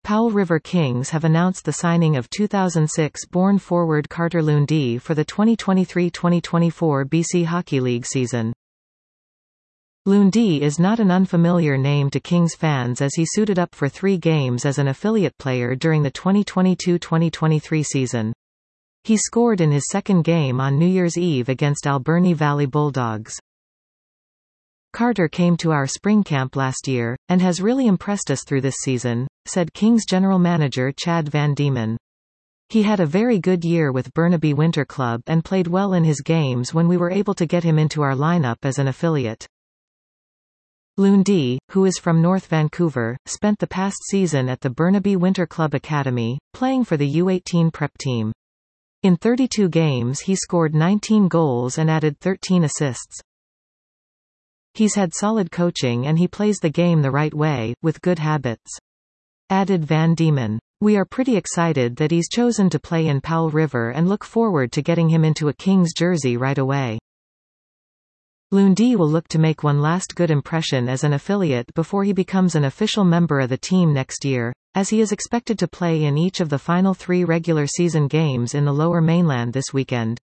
Powell River Kings have announced the signing of 2006-born forward Carter Lundee for the 2023-2024 BC Hockey League season. Lundee is not an unfamiliar name to Kings fans as he suited up for 3 games as an affiliate player during the 2022-2023 season. He scored in his second game on New Year's Eve against Alberni Valley Bulldogs. Carter came to our spring camp last year, and has really impressed us through this season, said Kings general manager Chad Van Diemen. He had a very good year with Burnaby Winter Club and played well in his games when we were able to get him into our lineup as an affiliate. Lundee, who is from North Vancouver, spent the past season at the Burnaby Winter Club Academy, playing for the U18 prep team. In 32 games he scored 19 goals and added 13 assists. He's had solid coaching and he plays the game the right way, with good habits. Added Van Diemen. We are pretty excited that he's chosen to play in Powell River and look forward to getting him into a Kings jersey right away. Lundee will look to make one last good impression as an affiliate before he becomes an official member of the team next year, as he is expected to play in each of the final 3 regular season games in the Lower Mainland this weekend.